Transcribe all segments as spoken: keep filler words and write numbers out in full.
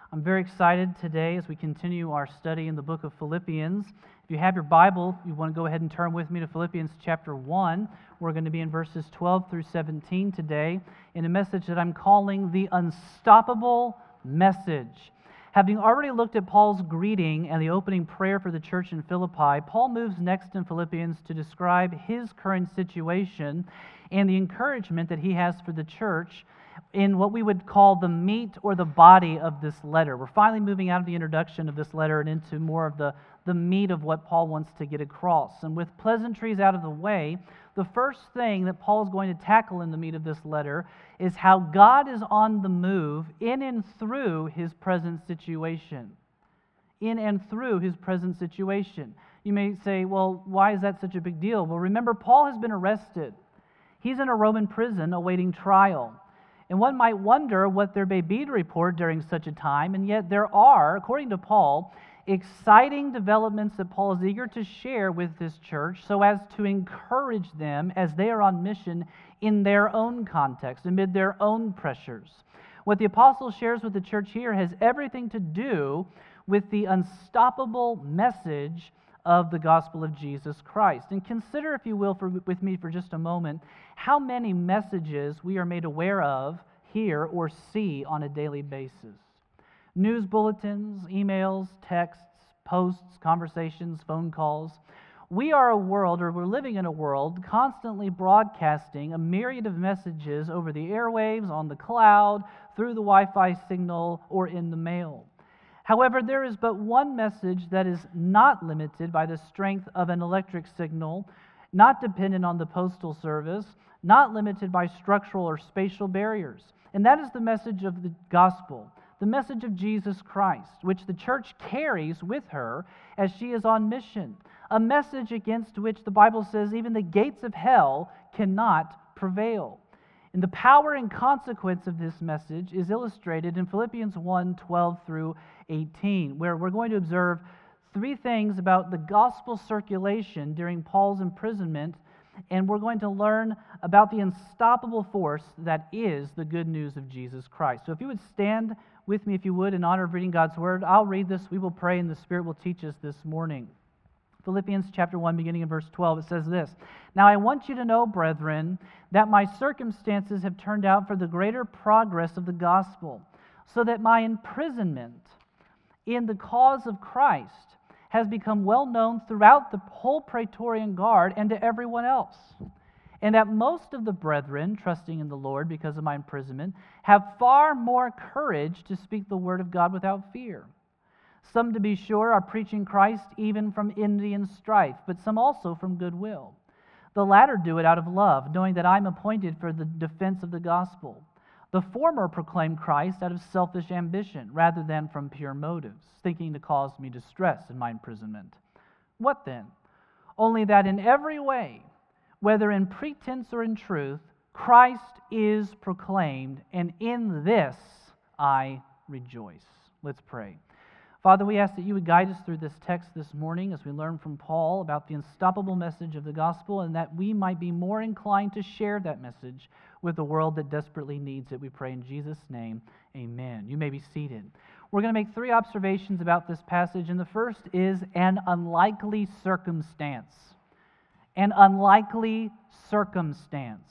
I'm very excited today as we continue our study in the book of Philippians. If you have your Bible, you want to go ahead and turn with me to Philippians chapter one. We're going to be in verses twelve through seventeen today in a message that I'm calling the Unstoppable Message. Having already looked at Paul's greeting and the opening prayer for the church in Philippi, Paul moves next in Philippians to describe his current situation and the encouragement that he has for the church in what we would call the meat or the body of this letter. We're finally moving out of the introduction of this letter and into more of the, the meat of what Paul wants to get across. And with pleasantries out of the way, the first thing that Paul is going to tackle in the meat of this letter is how God is on the move in and through his present situation. In and through his present situation. You may say, well, why is that such a big deal? Well, remember, Paul has been arrested. He's in a Roman prison awaiting trial. And one might wonder what there may be to report during such a time, and yet there are, according to Paul, exciting developments that Paul is eager to share with this church so as to encourage them as they are on mission in their own context, amid their own pressures. What the apostle shares with the church here has everything to do with the unstoppable message of the gospel of Jesus Christ. And consider, if you will, for, with me for just a moment, how many messages we are made aware of, hear, or see on a daily basis. News bulletins, emails, texts, posts, conversations, phone calls. We are a world, or we're living in a world, constantly broadcasting a myriad of messages over the airwaves, on the cloud, through the Wi-Fi signal, or in the mail. However, there is but one message that is not limited by the strength of an electric signal, not dependent on the postal service, not limited by structural or spatial barriers. And that is the message of the gospel, the message of Jesus Christ, which the church carries with her as she is on mission. A message against which the Bible says even the gates of hell cannot prevail. And the power and consequence of this message is illustrated in Philippians one, twelve through eighteen, where we're going to observe three things about the gospel circulation during Paul's imprisonment, and we're going to learn about the unstoppable force that is the good news of Jesus Christ. So if you would stand with me, if you would, in honor of reading God's word, I'll read this, we will pray, and the Spirit will teach us this morning. Philippians chapter one, beginning in verse twelve, it says this, "Now I want you to know, brethren, that my circumstances have turned out for the greater progress of the gospel, so that my imprisonment in the cause of Christ has become well known throughout the whole Praetorian Guard and to everyone else, and that most of the brethren, trusting in the Lord because of my imprisonment, have far more courage to speak the word of God without fear. Some, to be sure, are preaching Christ even from envy and strife, but some also from goodwill. The latter do it out of love, knowing that I am appointed for the defense of the gospel. The former proclaim Christ out of selfish ambition, rather than from pure motives, thinking to cause me distress in my imprisonment. What then? Only that in every way, whether in pretense or in truth, Christ is proclaimed, and in this I rejoice." Let's pray. Father, we ask that you would guide us through this text this morning as we learn from Paul about the unstoppable message of the gospel, and that we might be more inclined to share that message with the world that desperately needs it. We pray in Jesus' name, amen. You may be seated. We're going to make three observations about this passage, and the first is an unlikely circumstance. An unlikely circumstance.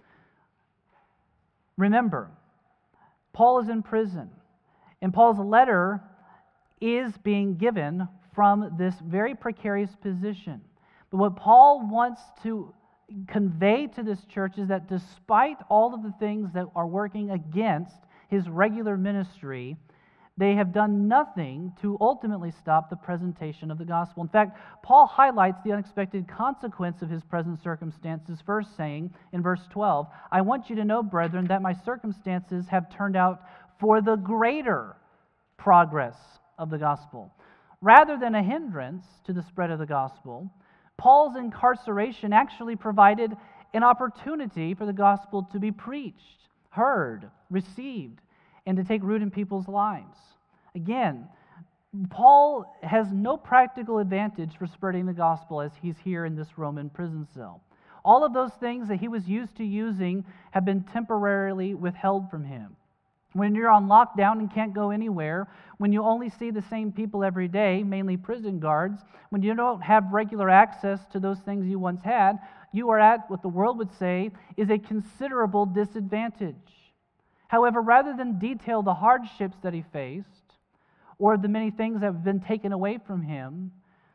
Remember, Paul is in prison, and Paul's letter is being given from this very precarious position. But what Paul wants to convey to this church is that despite all of the things that are working against his regular ministry, they have done nothing to ultimately stop the presentation of the gospel. In fact, Paul highlights the unexpected consequence of his present circumstances, first saying in verse twelve, "I want you to know, brethren, that my circumstances have turned out for the greater progress of the gospel." Rather than a hindrance to the spread of the gospel, Paul's incarceration actually provided an opportunity for the gospel to be preached, heard, received, and to take root in people's lives. Again, Paul has no practical advantage for spreading the gospel as he's here in this Roman prison cell. All of those things that he was used to using have been temporarily withheld from him. When you're on lockdown and can't go anywhere, when you only see the same people every day, mainly prison guards, when you don't have regular access to those things you once had, you are at what the world would say is a considerable disadvantage. However, rather than detail the hardships that he faced or the many things that have been taken away from him,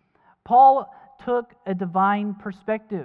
Paul took a divine perspective,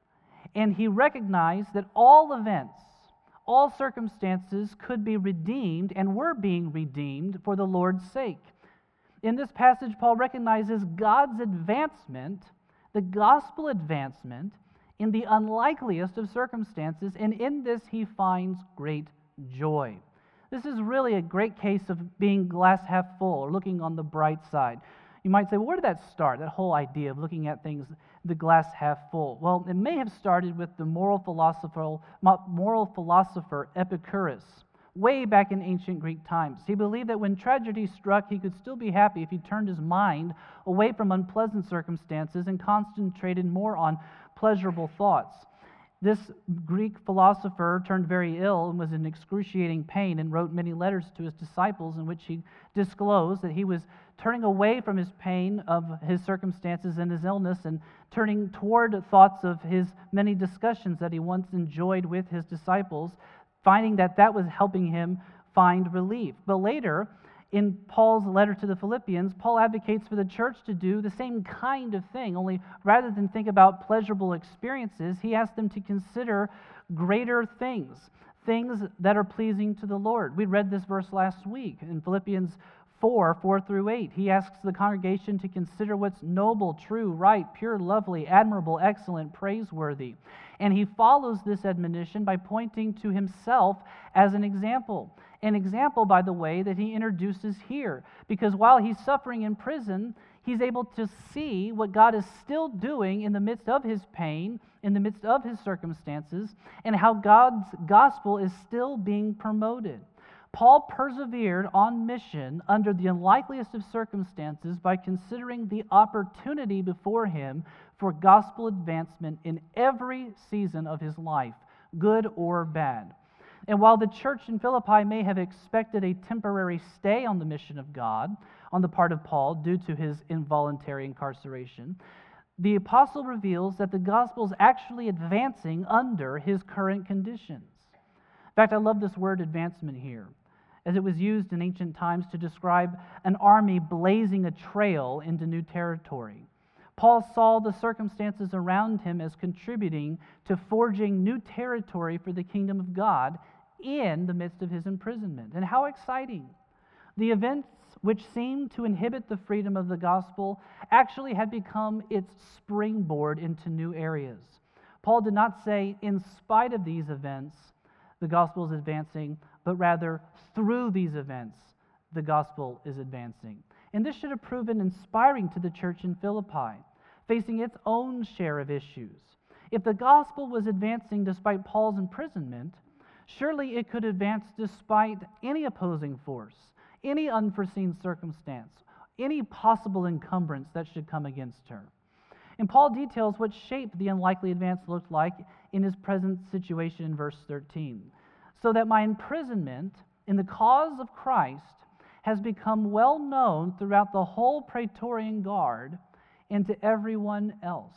and he recognized that all events, all circumstances could be redeemed and were being redeemed for the Lord's sake. In this passage, Paul recognizes God's advancement, the gospel advancement, in the unlikeliest of circumstances, and in this he finds great joy. This is really a great case of being glass half full, or looking on the bright side. You might say, well, where did that start, that whole idea of looking at things, the glass half full? Well, it may have started with the moral philosopher, moral philosopher Epicurus, way back in ancient Greek times. He believed that when tragedy struck, he could still be happy if he turned his mind away from unpleasant circumstances and concentrated more on pleasurable thoughts. This Greek philosopher turned very ill and was in excruciating pain and wrote many letters to his disciples in which he disclosed that he was turning away from his pain of his circumstances and his illness and turning toward thoughts of his many discussions that he once enjoyed with his disciples, finding that that was helping him find relief. But later, in Paul's letter to the Philippians, Paul advocates for the church to do the same kind of thing, only rather than think about pleasurable experiences, he asks them to consider greater things, things that are pleasing to the Lord. We read this verse last week in Philippians four, four through eight. He asks the congregation to consider what's noble, true, right, pure, lovely, admirable, excellent, praiseworthy. And he follows this admonition by pointing to himself as an example. An example, by the way, that he introduces here. Because while he's suffering in prison, he's able to see what God is still doing in the midst of his pain, in the midst of his circumstances, and how God's gospel is still being promoted. Paul persevered on mission under the unlikeliest of circumstances by considering the opportunity before him for gospel advancement in every season of his life, good or bad. And while the church in Philippi may have expected a temporary stay on the mission of God on the part of Paul due to his involuntary incarceration, the apostle reveals that the gospel is actually advancing under his current conditions. In fact, I love this word advancement here, as it was used in ancient times to describe an army blazing a trail into new territory. Paul saw the circumstances around him as contributing to forging new territory for the kingdom of God in the midst of his imprisonment. And how exciting! The events which seemed to inhibit the freedom of the gospel actually had become its springboard into new areas. Paul did not say, in spite of these events, the gospel is advancing, but rather through these events, the gospel is advancing. And this should have proven inspiring to the church in Philippi, facing its own share of issues. If the gospel was advancing despite Paul's imprisonment, surely it could advance despite any opposing force, any unforeseen circumstance, any possible encumbrance that should come against her. And Paul details what shape the unlikely advance looked like in his present situation in verse thirteen. So that my imprisonment in the cause of Christ has become well known throughout the whole Praetorian Guard and to everyone else.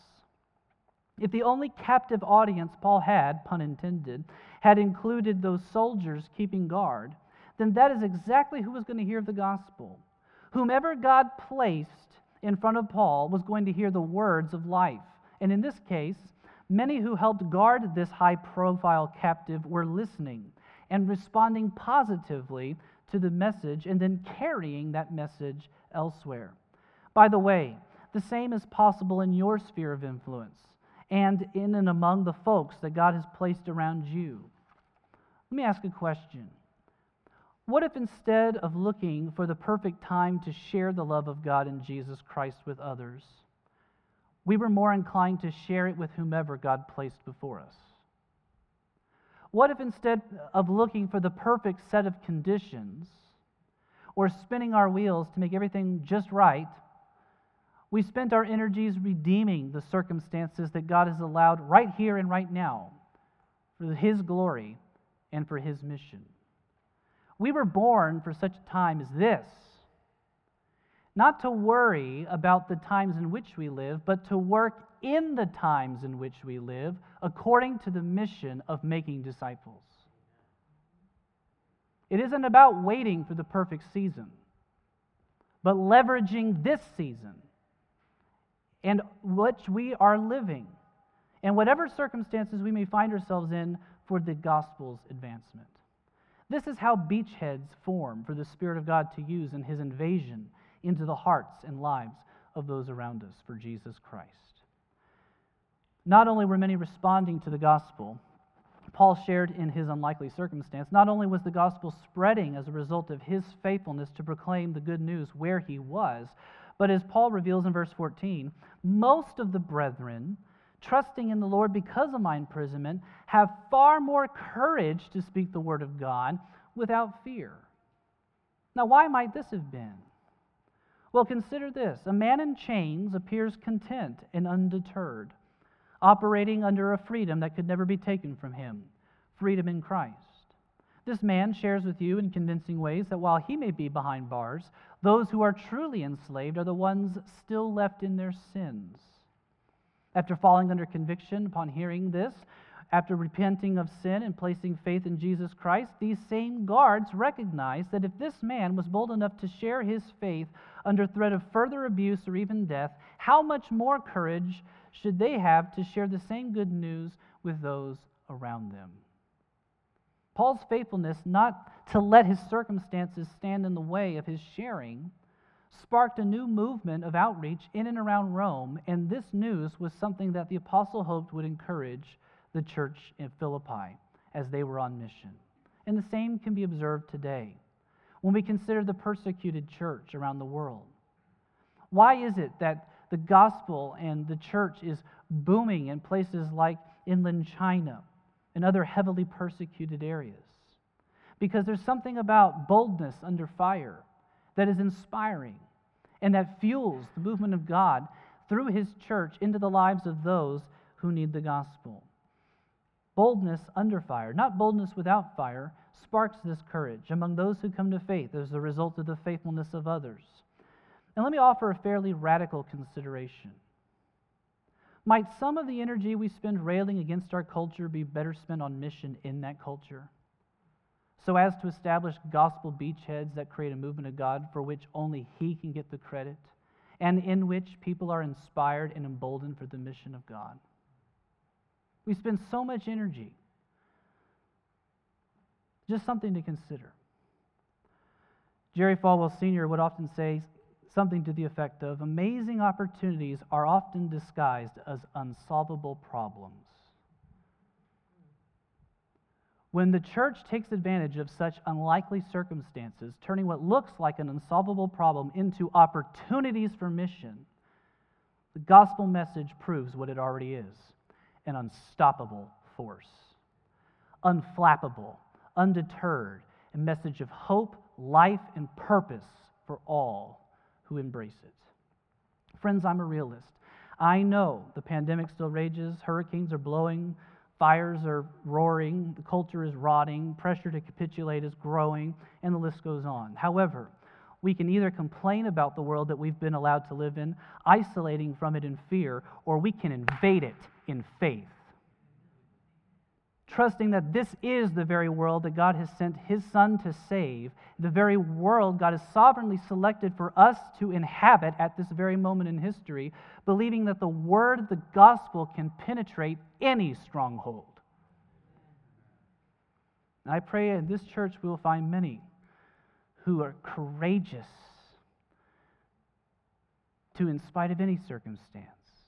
If the only captive audience Paul had, pun intended, had included those soldiers keeping guard, then that is exactly who was going to hear the gospel. Whomever God placed in front of Paul was going to hear the words of life. And in this case, many who helped guard this high-profile captive were listening and responding positively to the message and then carrying that message elsewhere. By the way, the same is possible in your sphere of influence and in and among the folks that God has placed around you. Let me ask a question. What if instead of looking for the perfect time to share the love of God in Jesus Christ with others, we were more inclined to share it with whomever God placed before us? What if instead of looking for the perfect set of conditions or spinning our wheels to make everything just right, we spent our energies redeeming the circumstances that God has allowed right here and right now for His glory and for His mission? We were born for such a time as this. Not to worry about the times in which we live, but to work in the times in which we live according to the mission of making disciples. It isn't about waiting for the perfect season, but leveraging this season and which we are living, and whatever circumstances we may find ourselves in, for the gospel's advancement. This is how beachheads form for the Spirit of God to use in His invasion into the hearts and lives of those around us for Jesus Christ. Not only were many responding to the gospel, Paul shared in his unlikely circumstance, not only was the gospel spreading as a result of his faithfulness to proclaim the good news where he was, but as Paul reveals in verse fourteen, most of the brethren, trusting in the Lord because of my imprisonment, have far more courage to speak the word of God without fear. Now, why might this have been? Well, consider this. A man in chains appears content and undeterred, operating under a freedom that could never be taken from him, freedom in Christ. This man shares with you in convincing ways that while he may be behind bars, those who are truly enslaved are the ones still left in their sins. After falling under conviction upon hearing this, after repenting of sin and placing faith in Jesus Christ, these same guards recognize that if this man was bold enough to share his faith under threat of further abuse or even death, how much more courage should they have to share the same good news with those around them? Paul's faithfulness not to let his circumstances stand in the way of his sharing sparked a new movement of outreach in and around Rome, and this news was something that the apostle hoped would encourage the church in Philippi as they were on mission. And the same can be observed today when we consider the persecuted church around the world. Why is it that the gospel and the church is booming in places like inland China and other heavily persecuted areas? Because there's something about boldness under fire that is inspiring and that fuels the movement of God through His church into the lives of those who need the gospel. Boldness under fire, not boldness without fire, sparks this courage among those who come to faith as a result of the faithfulness of others. And let me offer a fairly radical consideration. Might some of the energy we spend railing against our culture be better spent on mission in that culture, so as to establish gospel beachheads that create a movement of God for which only He can get the credit, and in which people are inspired and emboldened for the mission of God? We spend so much energy. Just something to consider. Jerry Falwell Senior would often say something to the effect of, amazing opportunities are often disguised as unsolvable problems. When the church takes advantage of such unlikely circumstances, turning what looks like an unsolvable problem into opportunities for mission, the gospel message proves what it already is: an unstoppable force, unflappable, undeterred, a message of hope, life, and purpose for all who embrace it. Friends, I'm a realist. I know the pandemic still rages, hurricanes are blowing, fires are roaring, the culture is rotting, pressure to capitulate is growing, and the list goes on. However, we can either complain about the world that we've been allowed to live in, isolating from it in fear, or we can invade it in faith, trusting that this is the very world that God has sent His Son to save, the very world God has sovereignly selected for us to inhabit at this very moment in history, believing that the word, the gospel, can penetrate any stronghold. And I pray in this church we will find many who are courageous to, in spite of any circumstance,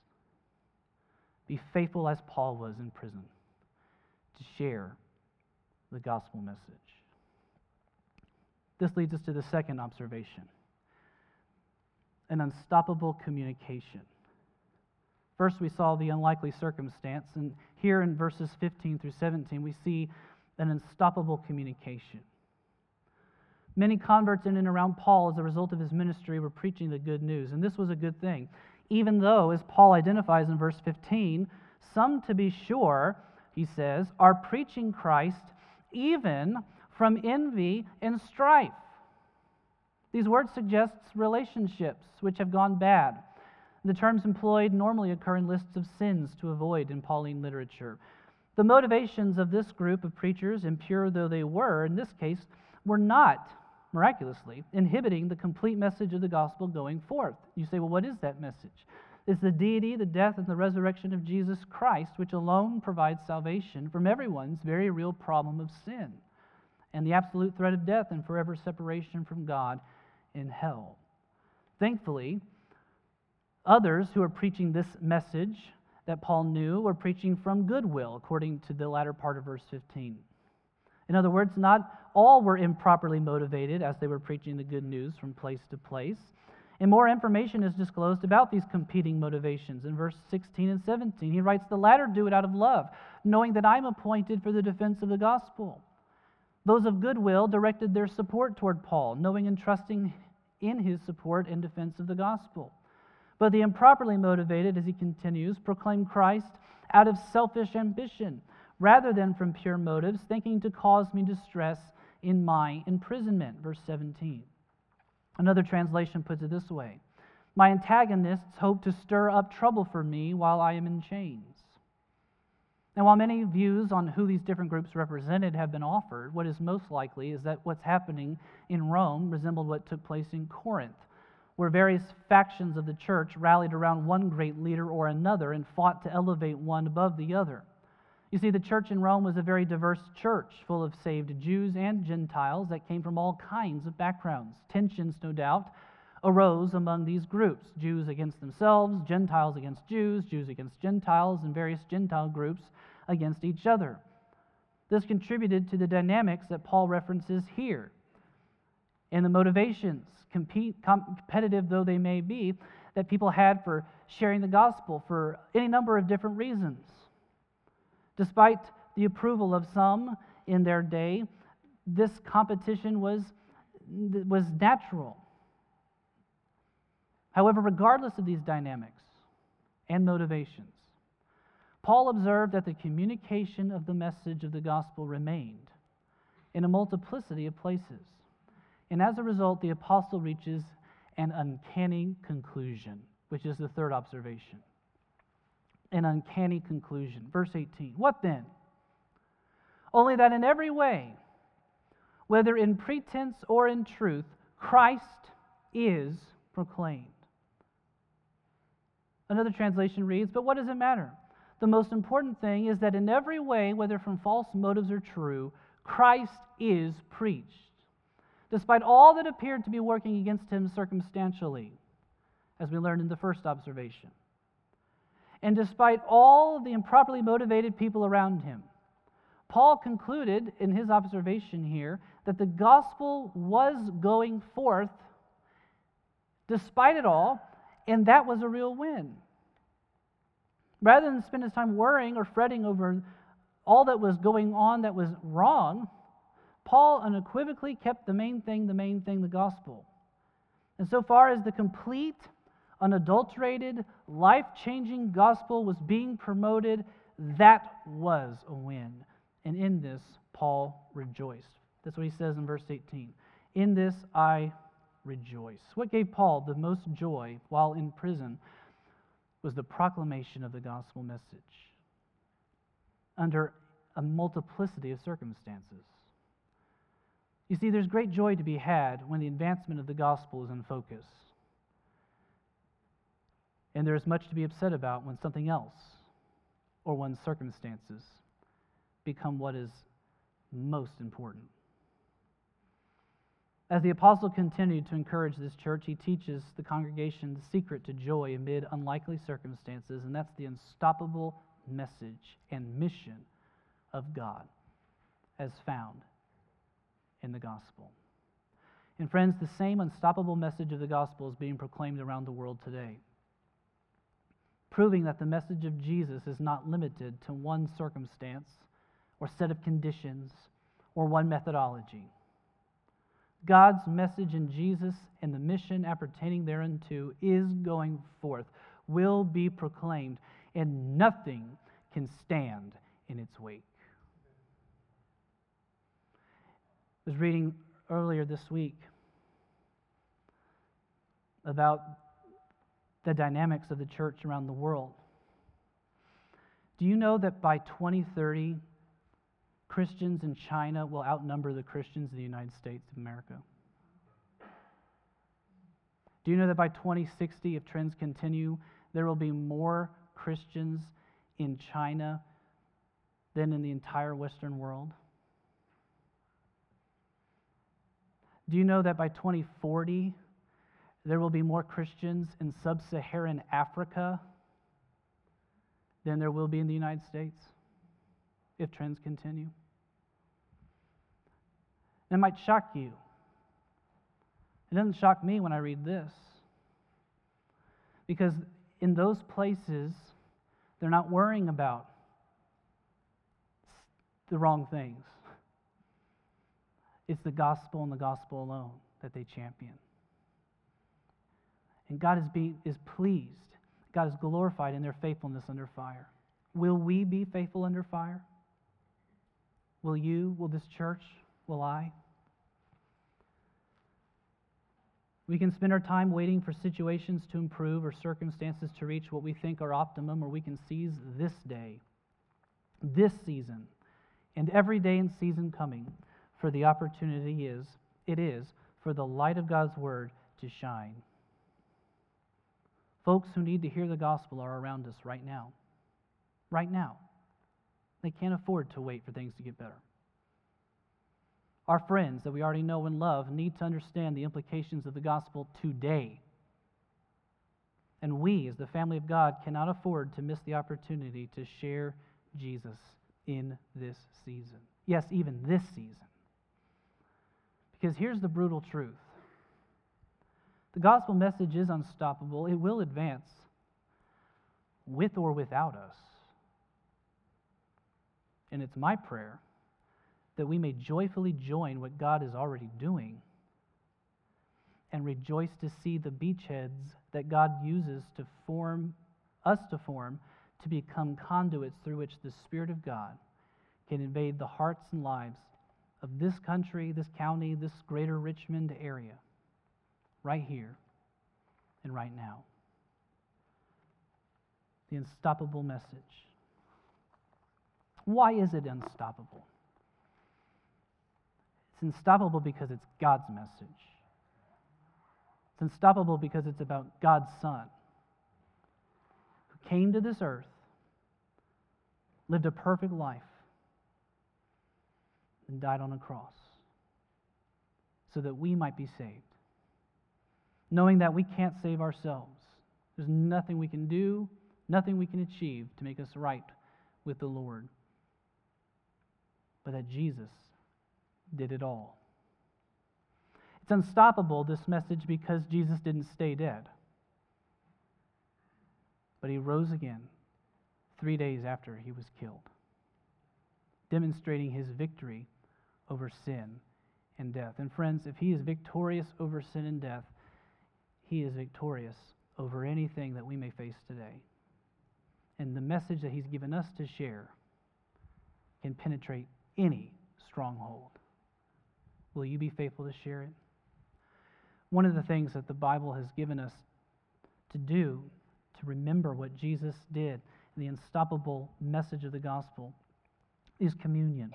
be faithful as Paul was in prison, to share the gospel message. This leads us to the second observation: an unstoppable communication. First, we saw the unlikely circumstance, and here in verses fifteen through seventeen, we see an unstoppable communication. Many converts in and around Paul, as a result of his ministry, were preaching the good news, and this was a good thing. Even though, as Paul identifies in verse fifteen, some, to be sure, he says, are preaching Christ even from envy and strife. These words suggest relationships which have gone bad. The terms employed normally occur in lists of sins to avoid in Pauline literature. The motivations of this group of preachers, impure though they were, in this case, were not, miraculously, inhibiting the complete message of the gospel going forth. You say, well, what is that message? It's the deity, the death, and the resurrection of Jesus Christ, which alone provides salvation from everyone's very real problem of sin and the absolute threat of death and forever separation from God in hell. Thankfully, others who are preaching this message that Paul knew were preaching from goodwill, according to the latter part of verse fifteen. In other words, not all were improperly motivated as they were preaching the good news from place to place. And more information is disclosed about these competing motivations. In verse sixteen and seventeen, he writes, "The latter do it out of love, knowing that I'm appointed for the defense of the gospel." Those of goodwill directed their support toward Paul, knowing and trusting in his support and defense of the gospel. But the improperly motivated, as he continues, proclaim Christ out of selfish ambition, rather than from pure motives, thinking to cause me distress in my imprisonment. Verse seventeen. Another translation puts it this way: my antagonists hope to stir up trouble for me while I am in chains. And while many views on who these different groups represented have been offered, what is most likely is that what's happening in Rome resembled what took place in Corinth, where various factions of the church rallied around one great leader or another and fought to elevate one above the other. You see, the church in Rome was a very diverse church, full of saved Jews and Gentiles that came from all kinds of backgrounds. Tensions, no doubt, arose among these groups: Jews against themselves, Gentiles against Jews, Jews against Gentiles, and various Gentile groups against each other. This contributed to the dynamics that Paul references here. And the motivations, compete, competitive though they may be, that people had for sharing the gospel for any number of different reasons. Despite the approval of some in their day, this competition was, was natural. However, regardless of these dynamics and motivations, Paul observed that the communication of the message of the gospel remained in a multiplicity of places. And as a result, the apostle reaches an uncanny conclusion, which is the third observation. An uncanny conclusion. Verse eighteen. What then? Only that in every way, whether in pretense or in truth, Christ is proclaimed. Another translation reads, but what does it matter? The most important thing is that in every way, whether from false motives or true, Christ is preached, despite all that appeared to be working against him circumstantially, as we learned in the first observation. And despite all the improperly motivated people around him, Paul concluded in his observation here that the gospel was going forth despite it all, and that was a real win. Rather than spend his time worrying or fretting over all that was going on that was wrong, Paul unequivocally kept the main thing, the main thing, the gospel. And so far as the complete, unadulterated, life-changing gospel was being promoted, that was a win. And in this, Paul rejoiced. That's what he says in verse eighteen. In this I rejoice. What gave Paul the most joy while in prison was the proclamation of the gospel message under a multiplicity of circumstances. You see, there's great joy to be had when the advancement of the gospel is in focus. And there is much to be upset about when something else or when circumstances become what is most important. As the apostle continued to encourage this church, he teaches the congregation the secret to joy amid unlikely circumstances, and that's the unstoppable message and mission of God as found in the gospel. And friends, the same unstoppable message of the gospel is being proclaimed around the world today, proving that the message of Jesus is not limited to one circumstance or set of conditions or one methodology. God's message in Jesus and the mission appertaining thereunto is going forth, will be proclaimed, and nothing can stand in its wake. I was reading earlier this week about the dynamics of the church around the world. Do you know that by twenty thirty, Christians in China will outnumber the Christians in the United States of America? Do you know that by twenty sixty, if trends continue, there will be more Christians in China than in the entire Western world? Do you know that by twenty forty, there will be more Christians in sub-Saharan Africa than there will be in the United States, if trends continue? It might shock you. It doesn't shock me when I read this, because in those places, they're not worrying about the wrong things. It's the gospel and the gospel alone that they champion. And God is, be, is pleased. God is glorified in their faithfulness under fire. Will we be faithful under fire? Will you? Will this church? Will I? We can spend our time waiting for situations to improve or circumstances to reach what we think are optimum, or we can seize this day, this season, and every day and season coming, for the opportunity is, it is, for the light of God's word to shine. Folks who need to hear the gospel are around us right now. Right now. They can't afford to wait for things to get better. Our friends that we already know and love need to understand the implications of the gospel today. And we, as the family of God, cannot afford to miss the opportunity to share Jesus in this season. Yes, even this season. Because here's the brutal truth. The gospel message is unstoppable. It will advance with or without us. And it's my prayer that we may joyfully join what God is already doing and rejoice to see the beachheads that God uses to form, us to form, to become conduits through which the Spirit of God can invade the hearts and lives of this country, this county, this greater Richmond area, right here and right now. The unstoppable message. Why is it unstoppable? It's unstoppable because it's God's message. It's unstoppable because it's about God's Son, who came to this earth, lived a perfect life, and died on a cross so that we might be saved. Knowing that we can't save ourselves. There's nothing we can do, nothing we can achieve to make us right with the Lord. But that Jesus did it all. It's unstoppable, this message, because Jesus didn't stay dead. But he rose again three days after he was killed, demonstrating his victory over sin and death. And friends, if he is victorious over sin and death, he is victorious over anything that we may face today. And the message that he's given us to share can penetrate any stronghold. Will you be faithful to share it? One of the things that the Bible has given us to do, to remember what Jesus did, the unstoppable message of the gospel, is communion.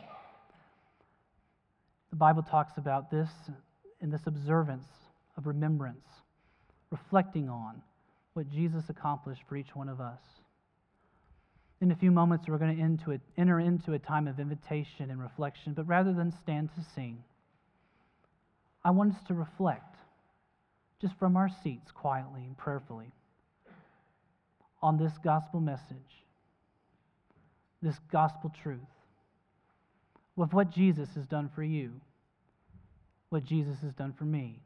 The Bible talks about this in this observance of remembrance, reflecting on what Jesus accomplished for each one of us. In a few moments, we're going to into it, enter into a time of invitation and reflection, but rather than stand to sing, I want us to reflect, just from our seats, quietly and prayerfully, on this gospel message, this gospel truth, with what Jesus has done for you, what Jesus has done for me.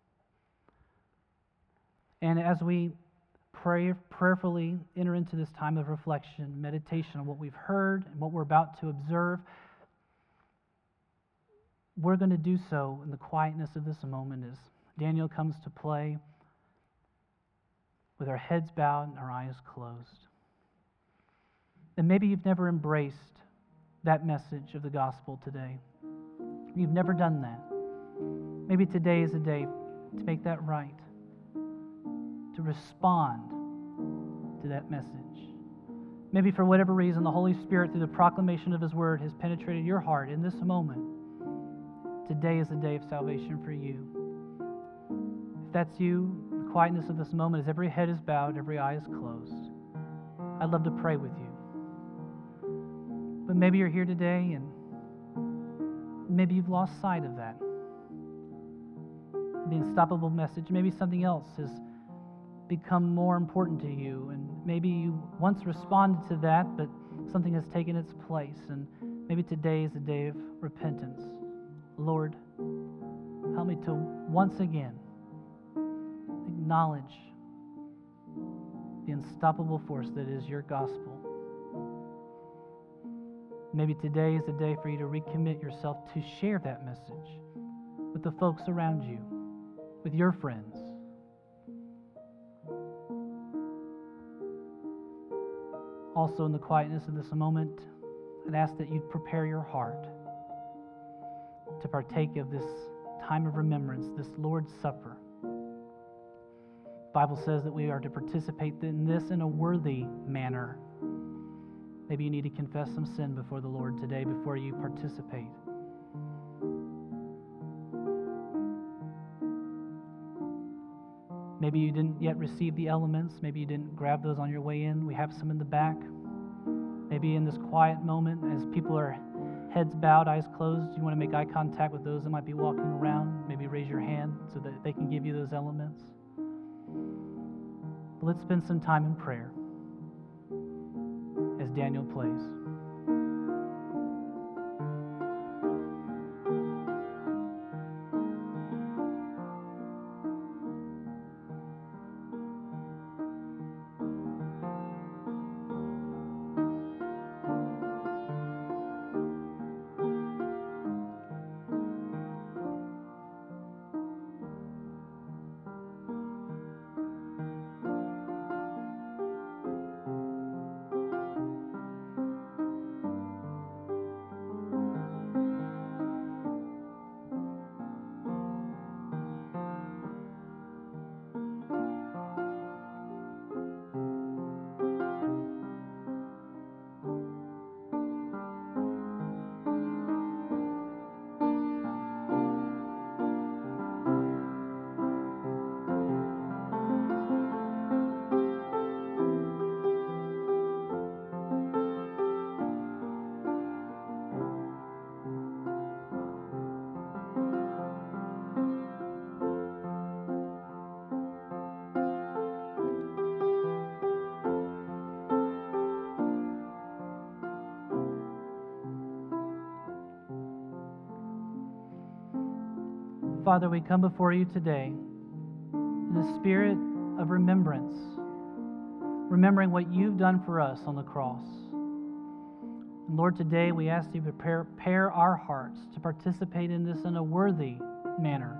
And as we pray, prayerfully enter into this time of reflection, meditation on what we've heard and what we're about to observe, we're going to do so in the quietness of this moment as Daniel comes to play with our heads bowed and our eyes closed. And maybe you've never embraced that message of the gospel today. You've never done that. Maybe today is a day to make that right, to respond to that message. Maybe for whatever reason, the Holy Spirit, through the proclamation of His Word, has penetrated your heart in this moment. Today is the day of salvation for you. If that's you, the quietness of this moment, as every head is bowed, every eye is closed, I'd love to pray with you. But maybe you're here today and maybe you've lost sight of that. The unstoppable message, maybe something else has become more important to you, and maybe you once responded to that, but something has taken its place, and maybe today is a day of repentance. Lord, help me to once again acknowledge the unstoppable force that is your gospel. Maybe today is the day for you to recommit yourself to share that message with the folks around you, with your friends. Also, in the quietness of this moment, I'd ask that you'd prepare your heart to partake of this time of remembrance, this Lord's Supper. The Bible says that we are to participate in this in a worthy manner. Maybe you need to confess some sin before the Lord today before you participate. Maybe you didn't yet receive the elements. Maybe you didn't grab those on your way in. We have some in the back. Maybe in this quiet moment, as people are heads bowed, eyes closed, you want to make eye contact with those that might be walking around. Maybe raise your hand so that they can give you those elements. But let's spend some time in prayer as Daniel plays. Father, we come before you today in a spirit of remembrance, remembering what you've done for us on the cross. And Lord, today we ask you to prepare, prepare our hearts to participate in this in a worthy manner.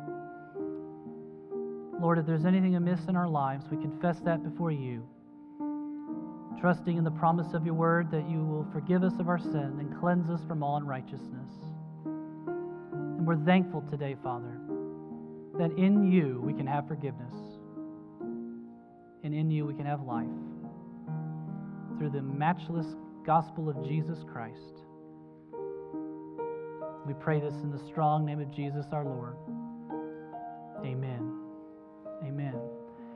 Lord, if there's anything amiss in our lives, we confess that before you, trusting in the promise of your word that you will forgive us of our sin and cleanse us from all unrighteousness. And we're thankful today, Father, that in you we can have forgiveness, and in you we can have life through the matchless gospel of Jesus Christ. We pray this in the strong name of Jesus our Lord. Amen.